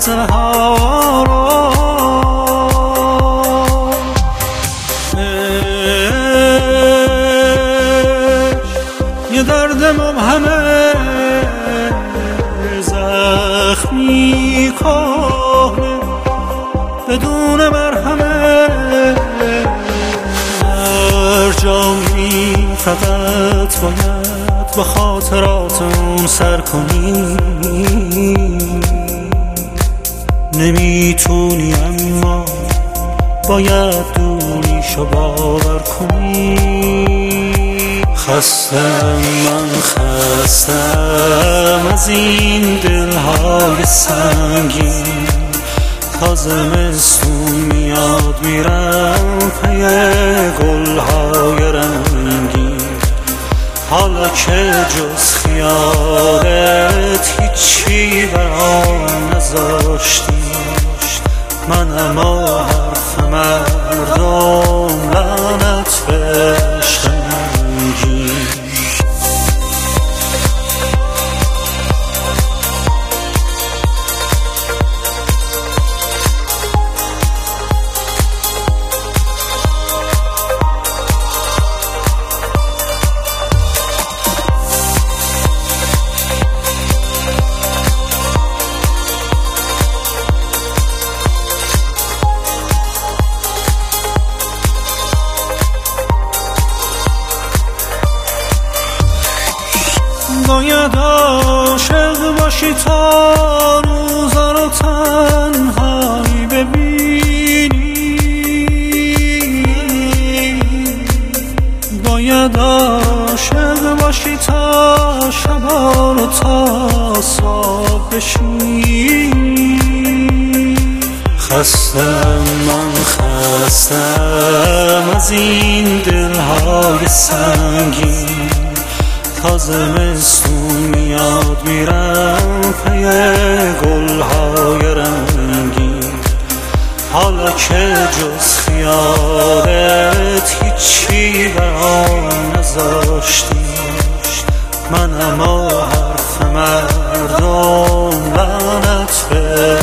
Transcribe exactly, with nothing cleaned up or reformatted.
لحظه ها رو. یه درد مبهمه زخمی کهنه بدون مرهمه، هر جا میری فقط باید با خاطراتم سر کنی. نمیتونی اما باید دوریشو باور کنی. خستم من خستم از این دلهای سنگین، تا زمستون میاد میرم پی گلهای رنگین. حالا که جز خیالت هیچی برام نذاشتی، من اما حرف مردم لعنت به عشق نمیگی. باید عاشق باشی تا روزا رو تنهایی ببینی، باید عاشق باشی تا شبا رو تا صبح بشینی. خستم من خستم از این دلهای سنگین، تا زمستون میاد میرم پی گلهای رنگین. حالا که جز خیالت هیچی برام نذاشتی، من اما حرف مردم لعنت به